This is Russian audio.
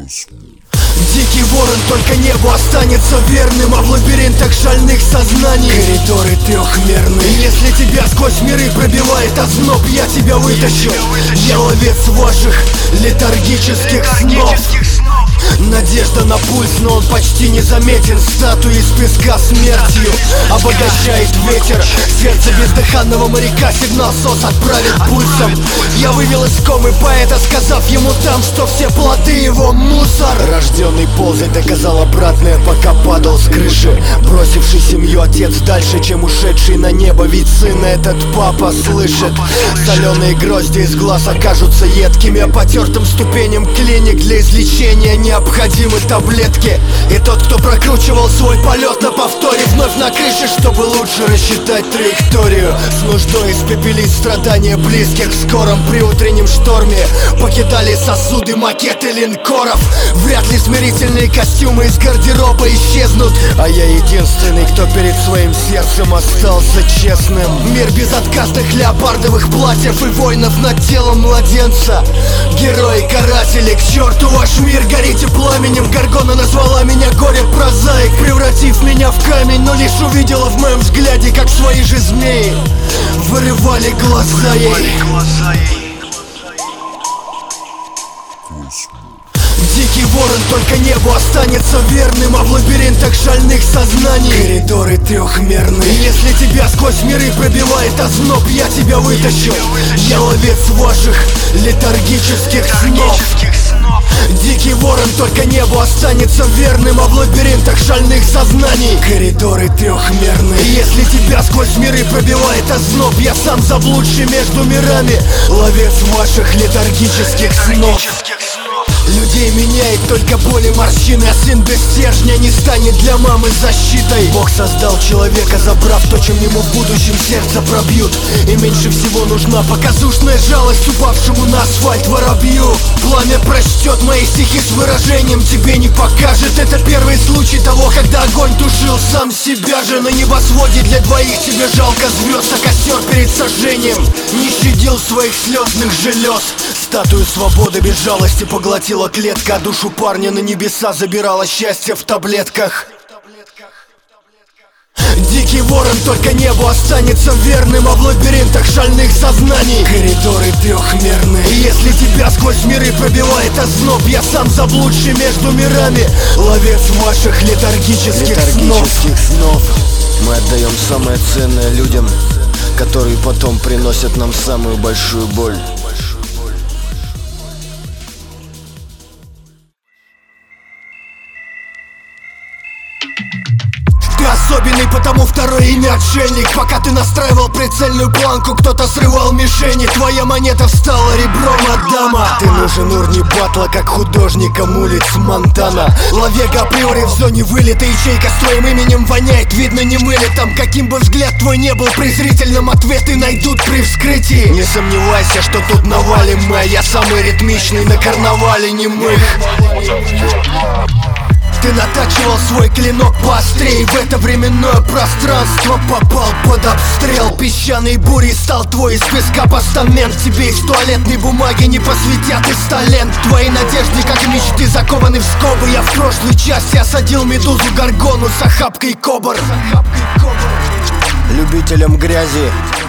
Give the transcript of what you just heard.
Дикий ворон только небу останется верным, а в лабиринтах шальных сознаний коридоры трехмерные. Если тебя сквозь миры пробивает озноб, я тебя вытащу. Я ловец ваших летаргических снов. Надежда на пульс, но он почти незаметен. Статуи из песка смертью обогащает ветер. Сердце бездыханного моряка сигнал СОС отправит пульсом. Я вывел из комы поэта, сказав ему там, что все плоды его мусор. Рожденный ползать доказал обратное, пока падал с крыши. Бросивший семью отец дальше, чем ушедший на небо. Ведь сына этот папа слышит. Соленые грозди из глаз окажутся едкими, а потертым ступеням клиник для излечения необходимы таблетки. И тот, кто прокручивал свой полет на повторе, вновь на крыше, чтобы лучше рассчитать траекторию. С нуждой испепелить страдания близких. В скором приутреннем шторме покидали сосуды макеты линкоров. Вряд ли смирительные костюмы из гардероба исчезнут, а я единственный, кто перед своим сердцем остался честным. Мир безотказных леопардовых платьев и воинов над телом младенца. Герои-каратели, к черту ваш мир, горите пламенем. Гаргона назвала меня горе-прозаик, превратив меня в камень, но лишь увидела в моем взгляде, как свои же змеи вырывали глаза ей. Дикий ворон только небу останется верным, а в лабиринтах шальных сознаний коридоры трехмерные. Если тебя сквозь миры пробивает озноб, я тебя вытащу. Я ловец ваших летаргических снов. Дикий ворон только небу останется верным, а в лабиринтах шальных сознаний коридоры трехмерные. Если тебя сквозь миры пробивает озноб, я сам заблудший между мирами, ловец ваших летаргических снов. Людей меняет только боль и морщины, а сын без стержня не станет для мамы защитой. Бог создал человека, забрав то, чем ему в будущем сердце пробьют. И меньше всего нужна показушная жалость упавшему на асфальт воробью. Пламя прочтет мои стихи с выражением, тебе не покажет. Это первый случай того, когда огонь тушил сам себя же. На небосводе для двоих тебе жалко звезд, а костер перед сожжением не щадил своих слезных желез. Статую свободы без жалости поглотила клетка, а душу парня на небеса забирала счастье в таблетках. Дикий ворон только небу останется верным, а в лабиринтах шальных сознаний коридоры трехмерные. Если тебя сквозь миры пробивает озноб, я сам заблудший между мирами, ловец ваших летаргических снов. Мы отдаем самое ценное людям, которые потом приносят нам самую большую боль. Ты особенный, потому второе имя отшельник. Пока ты настраивал прицельную планку, кто-то срывал мишени. Твоя монета встала ребром Адама. Ты нужен урни батла, как художникам улиц Монтана. Лавега априори в зоне вылета. Ячейка с твоим именем воняет, видно не мыли там. Каким бы взгляд твой не был презрительным, ответы найдут при вскрытии. Не сомневайся, что тут навалим мы, а я самый ритмичный на карнавале немых. Ты натачивал свой клинок поострее, в это временное пространство попал под обстрел. Песчаной бурей стал твой из песка постамент. Тебе из туалетной бумаги не посвятят из талент. Твои надежды, как мечты, закованы в скобы. Я в прошлой части осадил медузу Гаргону с охапкой кобр. Любителям грязи